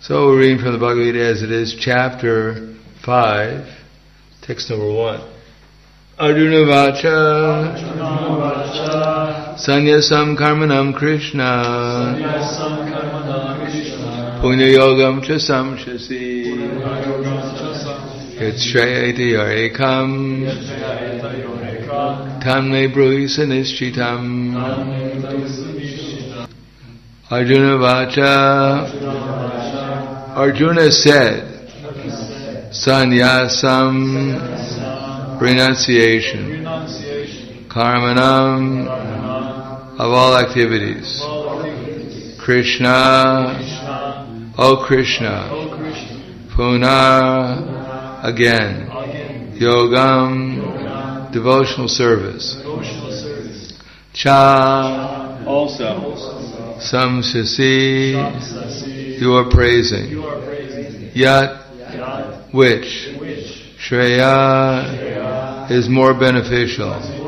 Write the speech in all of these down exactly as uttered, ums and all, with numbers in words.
So we're reading from the Bhagavad Gita as it is, chapter five, text number one. Arjuna Vacha Sanyasam Karmanam Krishna Punya Yogam Cha Samshasi Yatshayati Yarekam Tamne Bruhisa Nishchitam. Arjuna Vacha, Arjuna said, Sanyasam, renunciation, Karmanam, of all activities, Krishna, O Krishna, Puna, again, Yogam, devotional service, Cha, also, Samshasi, you are praising. Yat, which, Shreya, is more beneficial.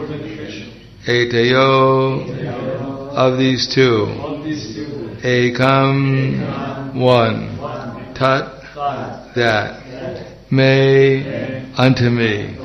Etayo, of these two. Ekam, one. Tat, that. May, unto me.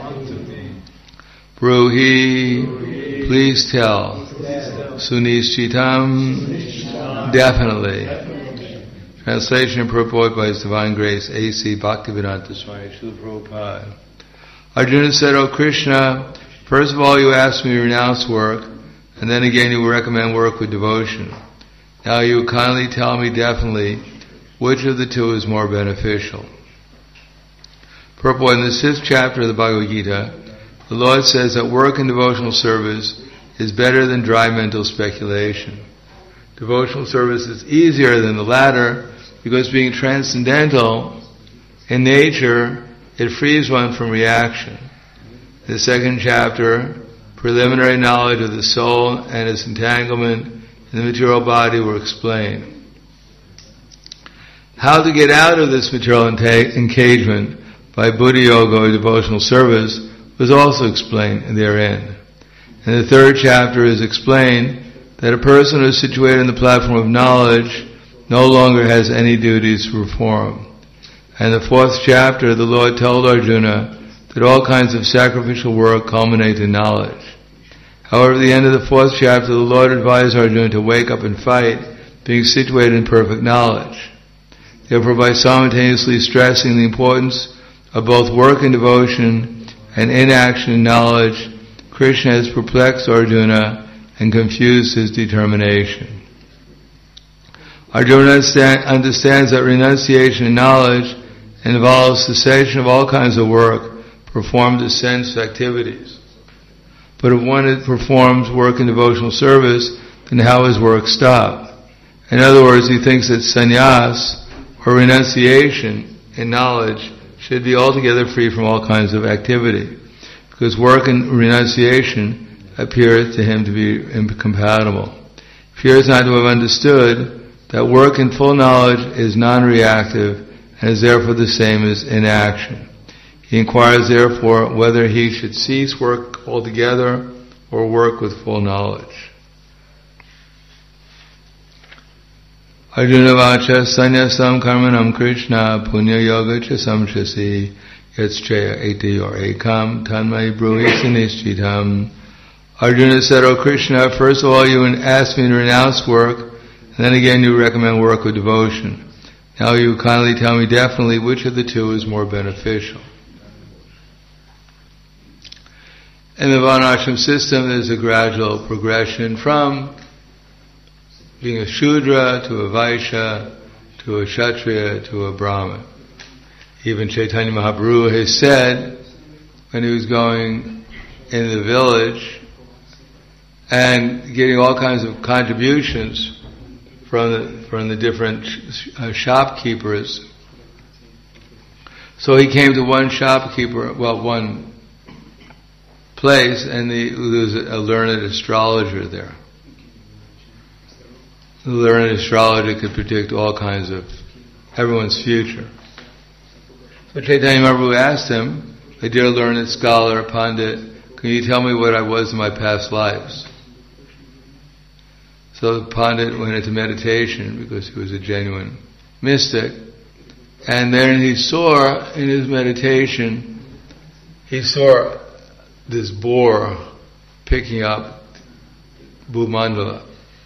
Bruhi, please tell. Sunishchitam, definitely. Translation and purport by His Divine Grace, A C Bhaktivedanta Swami Srila Prabhupada. Arjuna said, O Krishna, first of all you asked me to renounce work, and then again you recommend work with devotion. Now you kindly tell me definitely which of the two is more beneficial. Purport, in the sixth chapter of the Bhagavad Gita, the Lord says that work and devotional service is better than dry mental speculation. Devotional service is easier than the latter because being transcendental in nature, it frees one from reaction. The second chapter, preliminary knowledge of the soul and its entanglement in the material body were explained. How to get out of this material enta- engagement by Buddha Yoga or devotional service was also explained therein. And the third chapter is explained that a person who is situated in the platform of knowledge no longer has any duties to perform. And the fourth chapter, the Lord told Arjuna that all kinds of sacrificial work culminate in knowledge. However, at the end of the fourth chapter, the Lord advised Arjuna to wake up and fight, being situated in perfect knowledge. Therefore, by simultaneously stressing the importance of both work and devotion and inaction and knowledge, Krishna has perplexed Arjuna and confused his determination. Arjuna understands that renunciation and knowledge involves cessation of all kinds of work performed as sense activities. But if one performs work in devotional service, then how is work stopped? In other words, he thinks that sannyas, or renunciation in knowledge, should be altogether free from all kinds of activity, because work and renunciation appears to him to be incompatible. He appears not to have understood that work in full knowledge is non-reactive and is therefore the same as inaction. He inquires therefore whether he should cease work altogether or work with full knowledge. Arjuna Vacha Sanyasam Karmanam Krishna Punya Yoga Cha Samshasi Yatschaya Eti or Ekam Tanmai Bruhi Sinishchitam. Arjuna said, O Krishna, first of all you asked me to renounce work, and then again you recommend work with devotion. Now you kindly tell me definitely which of the two is more beneficial. In the Varnashram system, there's a gradual progression from being a Shudra to a Vaishya to a Kshatriya to a Brahmin. Even Chaitanya Mahaprabhu has said, when he was going in the village and getting all kinds of contributions from the, from the different uh, shopkeepers. So he came to one shopkeeper, well, one place, and the, there was a learned astrologer there. The learned astrologer could predict all kinds of everyone's future. So Chaitanya Mahaprabhu asked him, "My dear learned scholar, Pandit, can you tell me what I was in my past lives?" So the Pandit went into meditation because he was a genuine mystic, And then he saw in his meditation, he saw this boar picking up Bhumandala.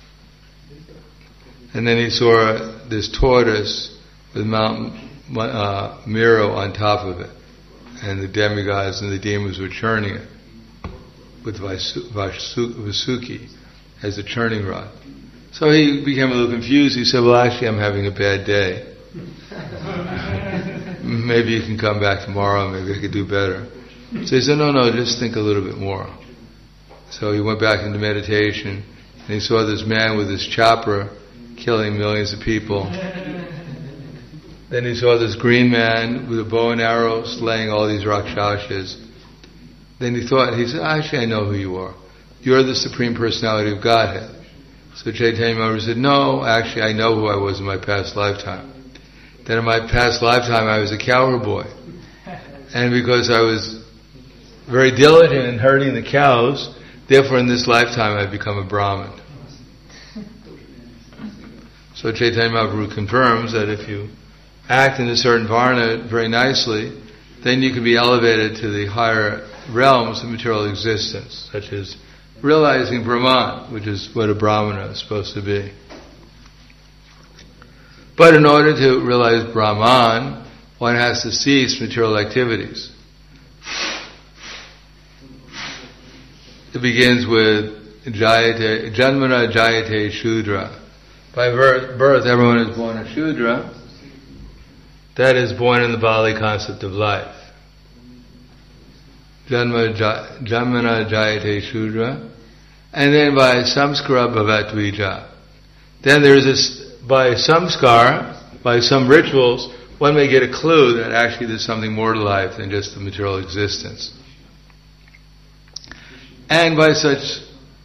And then he saw this tortoise with Mount uh, Meru on top of it. And the demigods and the demons were churning it with Vasu- Vasu- Vasuki as a churning rod. So he became a little confused. He said, well, actually, I'm having a bad day. Maybe you can come back tomorrow. Maybe I could do better. So he said, no, no, just think a little bit more. So he went back into meditation, and he saw this man with his chopper killing millions of people. Then he saw this green man with a bow and arrow slaying all these Rakshasas. Then he thought, he said, actually, I know who you are. You're the Supreme Personality of Godhead. So Chaitanya Mahaprabhu said, no, actually, I know who I was in my past lifetime. That in my past lifetime, I was a cowherd boy. And because I was very diligent in herding the cows, therefore in this lifetime I've become a Brahmin. So Chaitanya Mahaprabhu confirms that if you act in a certain varna very nicely, then you can be elevated to the higher realms of material existence, such as realizing Brahman, which is what a Brahmana is supposed to be. But in order to realize Brahman, one has to cease material activities. It begins with Jayate, Janmana Jayate Shudra. By birth, everyone is born a Shudra. That is born in the Bali concept of life. Janma, Janmana Jayate Shudra. And then by Samskara Bhavat Vija. Then there is this, by samskar, by some rituals, one may get a clue that actually there's something more to life than just the material existence. And by such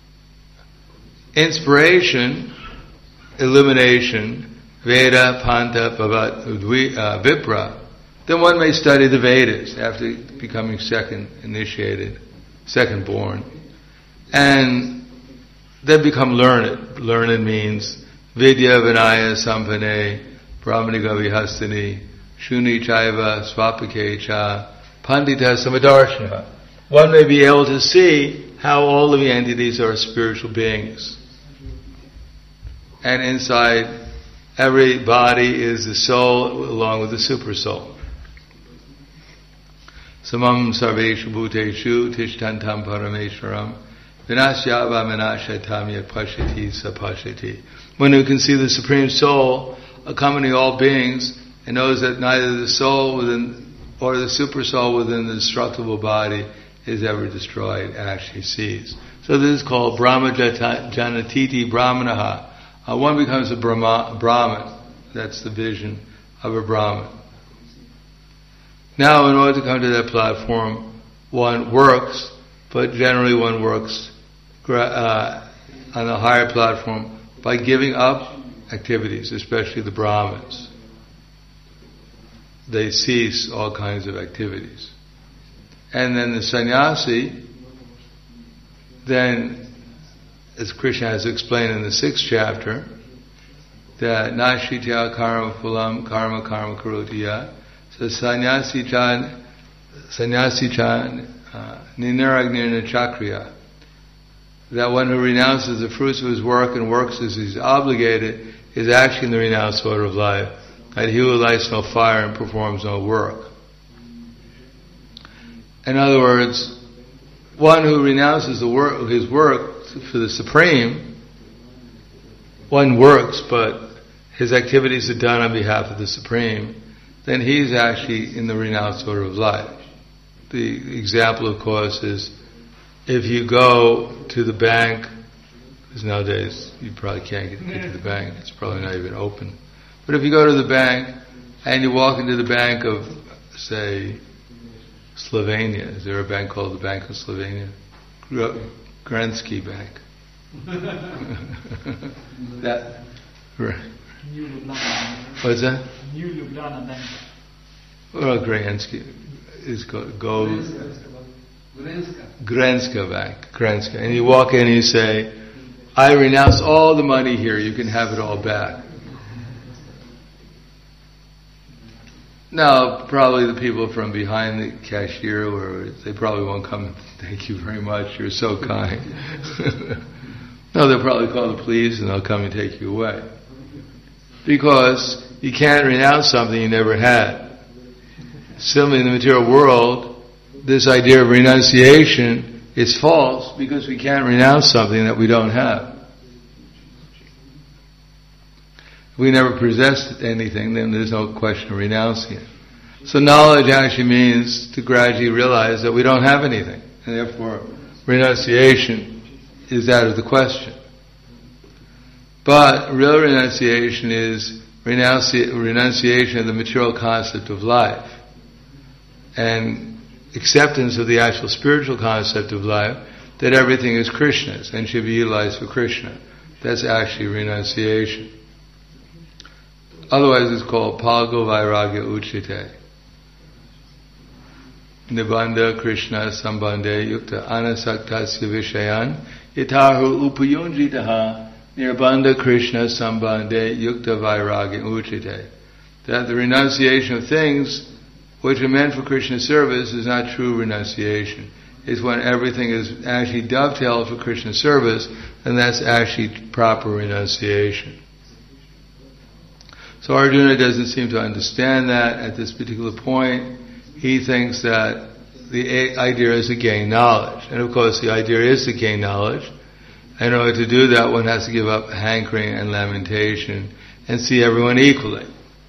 inspiration, illumination, Veda, Panta, Bhavat, uh, Vipra, then one may study the Vedas after becoming second initiated, second born, and then become learned. Learned means Vidya Vinaya Sampane Brahmaniga Vihastani Shuni Chaiva Swapake Cha Pandita Samadarshana. One may be able to see how all living entities are spiritual beings. And inside every body is the soul along with the super soul. Samam Sarveshu Bhuteshu Tishtantam Parameshwaram Vinasyava Vinashatam Yat Pashati Sapashati. One who can see the Supreme Soul accompanying all beings and knows that neither the soul within or the super soul within the destructible body is ever destroyed, actually sees. So this is called Brahma Janatiti Brahmanaha. Uh, one becomes a Brahma, Brahman. That's the vision of a Brahman. Now, in order to come to that platform, one works, but generally one works uh, on a higher platform by giving up activities, especially the Brahmins. They cease all kinds of activities. And then the sannyasi, then, as Krishna has explained in the sixth chapter, that nashitya karma phulam karma karma karotiya. So sannyasi chan, sannyasi chan, ninaragnirna chakriya. That one who renounces the fruits of his work and works as he's obligated is actually in the renounced order of life. That he who lights no fire and performs no work. In other words, one who renounces the work, his work for the Supreme, one works, but his activities are done on behalf of the Supreme, then he's actually in the renounced order of life. The example, of course, is if you go to the bank, because nowadays you probably can't get, get to the bank, it's probably not even open. But if you go to the bank and you walk into the bank of, say, Slovenia, is there a bank called the Bank of Slovenia? Grensky Bank. that, right. New Ljubljana. What's that? New Ljubljana Bank. Well, Grensky is called Go. Grenska. Grenska Bank. Grenska. And you walk in and you say, I renounce all the money here, you can have it all back. Now, probably the people from behind the cashier, where they probably won't come and thank you very much, you're so kind. No, they'll probably call the police and they'll come and take you away. Because you can't renounce something you never had. Similarly, in the material world, this idea of renunciation is false because we can't renounce something that we don't have. If we never possessed anything, then there's no question of renouncing it. So knowledge actually means to gradually realize that we don't have anything, and therefore renunciation is out of the question. But real renunciation is renunci- renunciation of the material concept of life and acceptance of the actual spiritual concept of life, that everything is Krishna's and should be utilized for Krishna. That's actually renunciation. Otherwise it's called Palgo Vairagya Uchite. Nibandha Krishna Sambandhe Yukta Anasaktasya Vishayan Yatahu Upayunjitaha Nirbandha Krishna Sambandhe Yukta Vairagya Uchite. That the renunciation of things which are meant for Krishna service is not true renunciation. It's when everything is actually dovetailed for Krishna service, and that's actually proper renunciation. So Arjuna doesn't seem to understand that at this particular point. He thinks that the idea is to gain knowledge. And of course the idea is to gain knowledge. In order to do that, one has to give up hankering and lamentation and see everyone equally.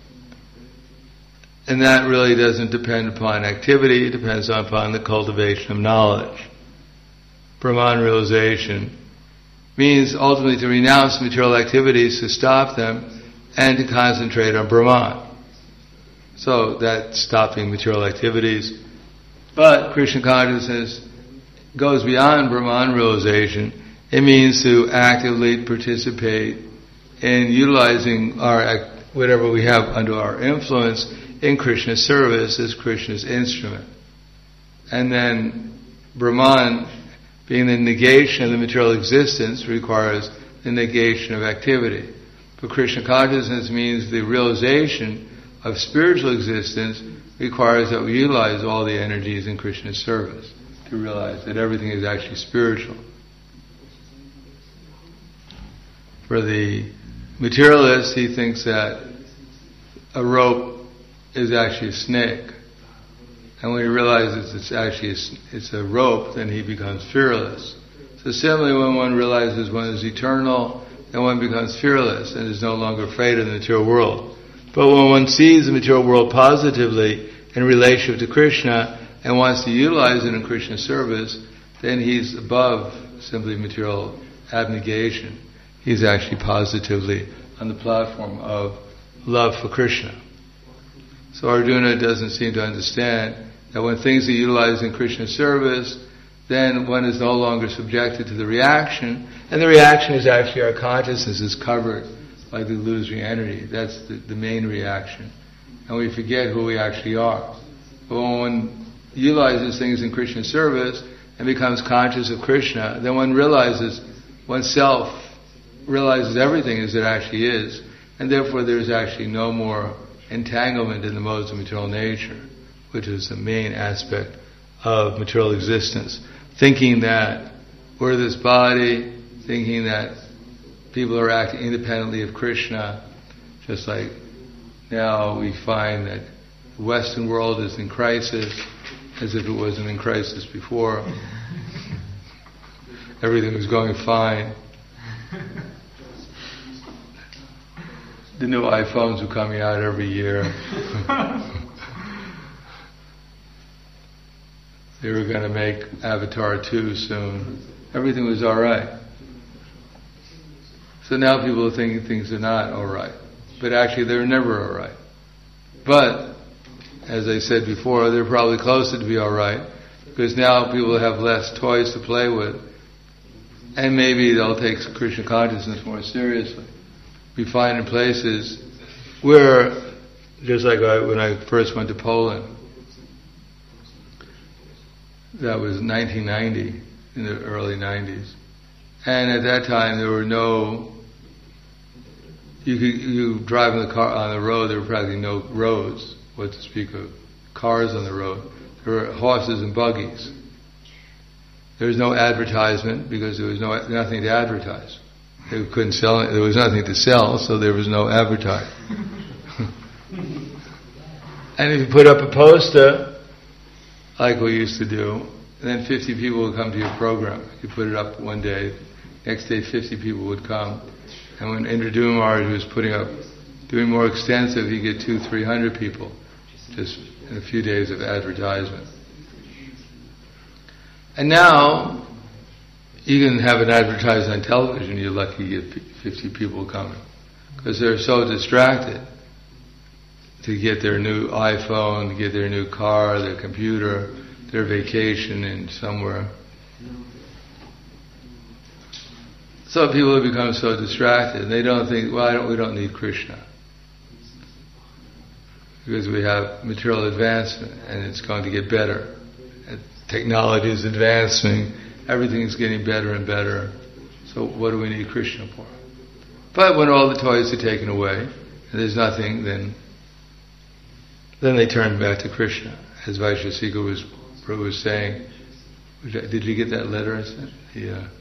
And that really doesn't depend upon activity, it depends upon the cultivation of knowledge. Brahman realization means ultimately to renounce material activities, to stop them, and to concentrate on Brahman. So that's stopping material activities. But Krishna consciousness goes beyond Brahman realization. It means to actively participate in utilizing our whatever we have under our influence in Krishna's service as Krishna's instrument. And then Brahman, being the negation of the material existence, requires the negation of activity. But Krishna consciousness means the realization of spiritual existence requires that we utilize all the energies in Krishna's service to realize that everything is actually spiritual. For the materialist, he thinks that a rope is actually a snake. And when he realizes it's actually a, it's a rope, then he becomes fearless. So similarly, when one realizes one is eternal, then one becomes fearless and is no longer afraid of the material world. But when one sees the material world positively in relationship to Krishna and wants to utilize it in Krishna's service, then he's above simply material abnegation. He's actually positively on the platform of love for Krishna. So Arjuna doesn't seem to understand that when things are utilized in Krishna's service, then one is no longer subjected to the reaction, and the reaction is actually our consciousness is covered by the illusory energy. That's the, the main reaction. And we forget who we actually are. But when one utilizes things in Krishna's service and becomes conscious of Krishna, then one realizes oneself, realizes everything as it actually is, and therefore there's actually no more entanglement in the modes of material nature, which is the main aspect of material existence. Thinking that we're this body, thinking that people are acting independently of Krishna, just like now we find that the Western world is in crisis, as if it wasn't in crisis before. Everything was going fine. The new iPhones were coming out every year. They were going to make Avatar two soon. Everything was alright. So now people are thinking things are not alright. But actually they're never alright. But, as I said before, they're probably closer to be alright, because now people have less toys to play with, and maybe they'll take Krishna consciousness more seriously. We find in places where, just like I, when I first went to Poland, that was nineteen ninety, in the early nineties. And at that time there were no, you could, you drive in the car on the road, there were practically no roads. what to speak of cars on the road. There were horses and buggies. There was no advertisement because there was no nothing to advertise. They couldn't sell it. There was nothing to sell, so there was no advertising. And if you put up a poster, like we used to do, then fifty people would come to your program. You put it up one day, next day fifty people would come. And when Indradyumna Maharaj was putting up, doing more extensive, he'd get two, three hundred people, just in a few days of advertisement. And now, you can have it advertised on television, you're lucky you get fifty people coming. Because they're so distracted to get their new iPhone, to get their new car, their computer, their vacation in somewhere. So people have become so distracted, they don't think, well, I don't, we don't need Krishna. Because we have material advancement, and it's going to get better. Technology is advancing, everything is getting better and better. So what do we need Krishna for? But when all the toys are taken away, and there's nothing, then then they turn back to Krishna. As Vaishesika was, was saying, did you get that letter I sent? The, uh,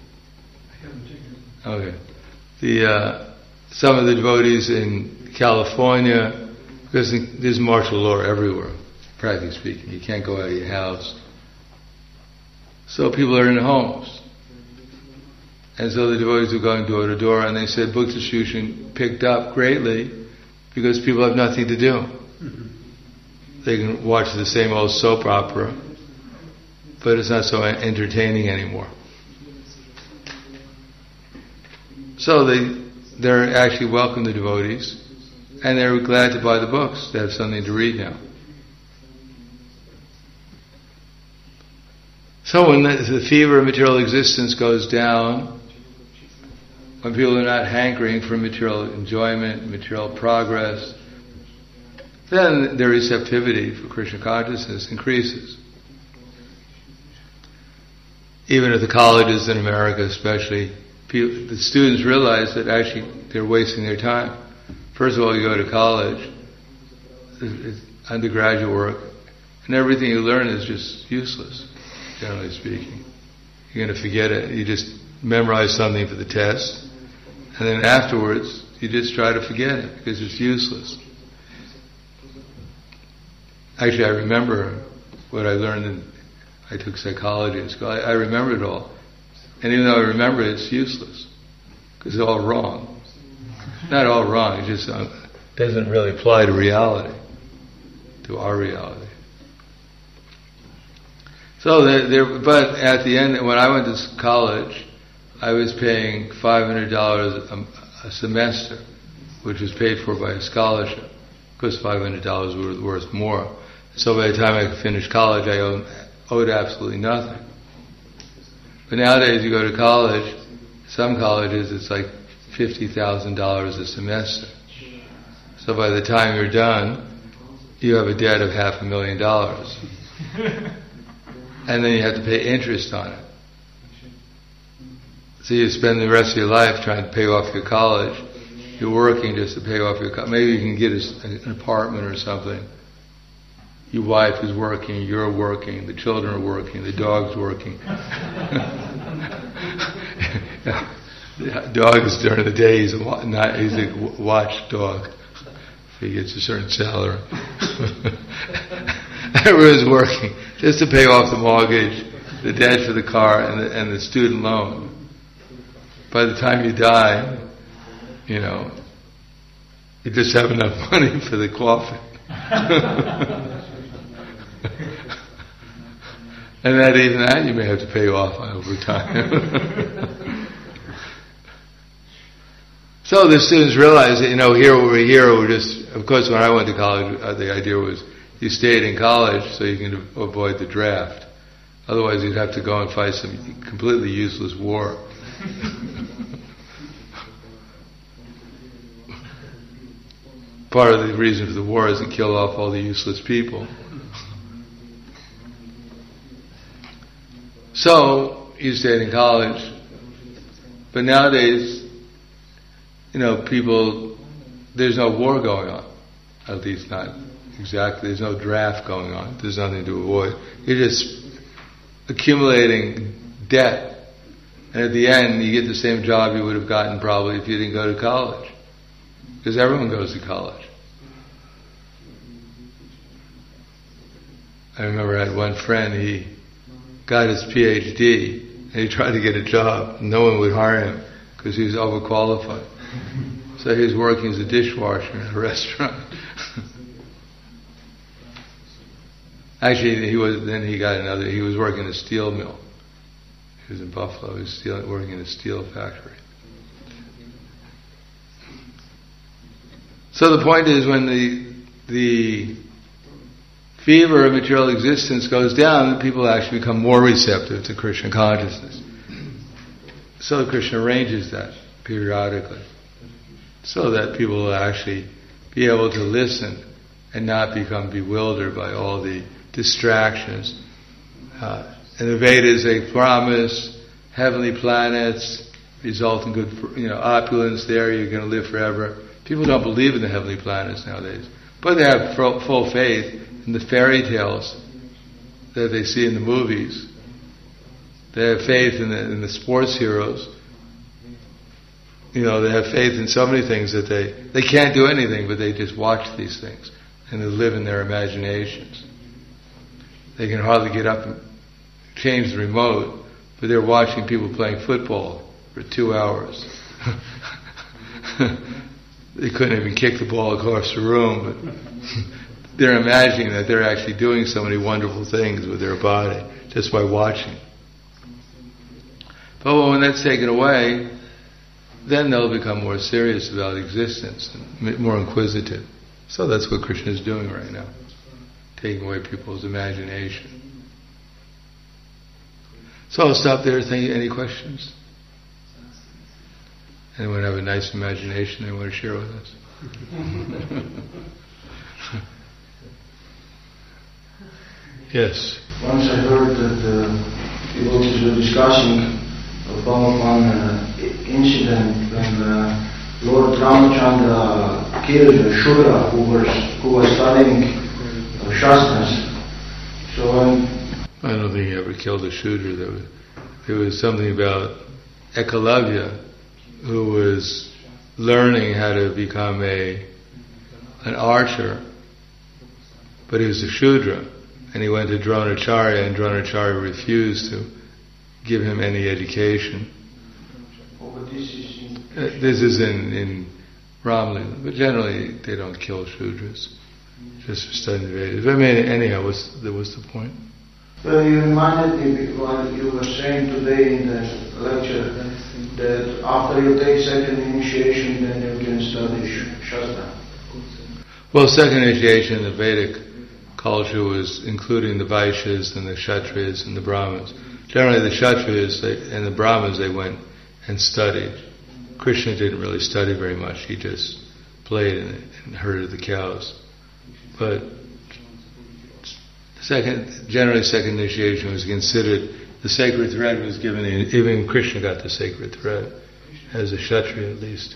okay. The uh, some of the devotees in California, because there's martial law everywhere, practically speaking. You can't go out of your house. So people are in homes. And so the devotees were going door to door, and they said book distribution picked up greatly because people have nothing to do. Mm-hmm. They can watch the same old soap opera, but it's not so entertaining anymore. So they they're actually welcome the devotees, and they're glad to buy the books. They have something to read now. So when the, the fever of material existence goes down, when people are not hankering for material enjoyment, material progress, then their receptivity for Krishna consciousness increases. Even at the colleges in America especially, people, the students realize that actually they're wasting their time. First of all, you go to college, it's undergraduate work, and everything you learn is just useless, generally speaking. You're going to forget it. You just memorize something for the test, and then afterwards, you just try to forget it because it's useless. Actually, I remember what I learned in, I took psychology in school. I, I remember it all. And even though I remember it, it's useless. Because it's all wrong. Not all wrong, it just uh, doesn't really apply to reality. To our reality. So, there, there, but at the end, when I went to college, I was paying five hundred dollars a, a semester, which was paid for by a scholarship. Because five hundred dollars was worth more. So by the time I finished college, I owed, owed absolutely nothing. But nowadays you go to college, some colleges it's like fifty thousand dollars a semester. So by the time you're done, you have a debt of half a million dollars. And then you have to pay interest on it. So you spend the rest of your life trying to pay off your college. You're working just to pay off your college. Maybe you can get a, an apartment or something. Your wife is working, you're working, the children are working, the dog's working. The dog is during the day, he's a, not, he's a watch dog. If he gets a certain salary. Everyone's working just to pay off the mortgage, the debt for the car, and the, and the student loan. By the time you die, you know, you just have enough money for the coffin. And that even that you may have to pay off over time. So the students realize that, you know, here over here, we're just, of course when I went to college, uh, the idea was you stayed in college so you can avoid the draft. Otherwise you'd have to go and fight some completely useless war. Part of the reason for the war is to kill off all the useless people. So, you stayed in college, but nowadays, you know, people, there's no war going on. At least not exactly. There's no draft going on. There's nothing to avoid. You're just accumulating debt. And at the end, you get the same job you would have gotten probably if you didn't go to college. Because everyone goes to college. I remember I had one friend, he got his P H D, and he tried to get a job. No one would hire him because he was overqualified. So he was working as a dishwasher in a restaurant. Actually, he was. Then he got another. He was working in a steel mill. He was in Buffalo. He was steel, working in a steel factory. So the point is, when the the fever of material existence goes down, people actually become more receptive to Krishna consciousness. So Krishna arranges that periodically, so that people will actually be able to listen and not become bewildered by all the distractions. Uh, in the Vedas, they promise heavenly planets result in good, you know, opulence. There, you're going to live forever. People don't believe in the heavenly planets nowadays, but they have full faith in the fairy tales that they see in the movies. They have faith in the, in the sports heroes. You know, they have faith in so many things that they they can't do anything, but they just watch these things and they live in their imaginations. They can hardly get up and change the remote, but they're watching people playing football for two hours. They couldn't even kick the ball across the room, but they're imagining that they're actually doing so many wonderful things with their body just by watching. But when that's taken away, then they'll become more serious about existence and more inquisitive. So that's what Krishna is doing right now, taking away people's imagination. So I'll stop there. Think, any questions? Anyone have a nice imagination they want to share with us? Yes. Once I heard that uh, devotees were discussing about one uh, incident when uh, Lord Ramachandra killed a Shudra who was who was studying uh, Shastras. So um, I don't think he ever killed a Shudra. There was, there was something about Ekalavya, who was learning how to become a an archer, but he was a Shudra, and he went to Dronacharya, and Dronacharya refused to give him any education. oh, but this is in Uh, this is in, in Ramlila, but generally they don't kill Shudras, just for studying the Vedas. But I mean, anyhow, what's the, what's the point? Well, you reminded me while you were saying today in the lecture that after you take second initiation, then you can study Sh- Shastra. Well, second initiation in the Vedic culture was including the Vaishyas and the Kshatriyas and the Brahmins. Generally, the Kshatriyas they, and the Brahmins, they went and studied. Krishna didn't really study very much. He just played and, and herded the cows. But second, generally, second initiation was considered, the sacred thread was given, even Krishna got the sacred thread, as a Kshatriya at least.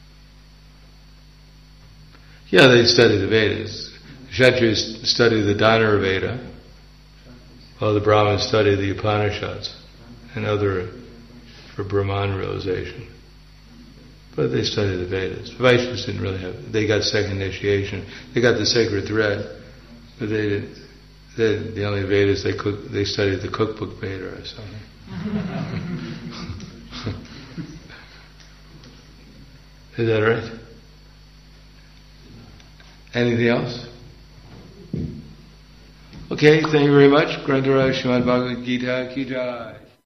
Yeah, they studied the Vedas. The Kshatriyas studied the Dhanur Veda, while the Brahmins studied the Upanishads and other for Brahman realization. But they studied the Vedas. The Vaishyas didn't really have, they got second initiation. They got the sacred thread, but they didn't. They, the only Vedas they cook, they studied the cookbook Veda or something. Is that right? Anything else? Okay, thank you very much. Grantharaj Srimad Bhagavad Gita Ki Jai.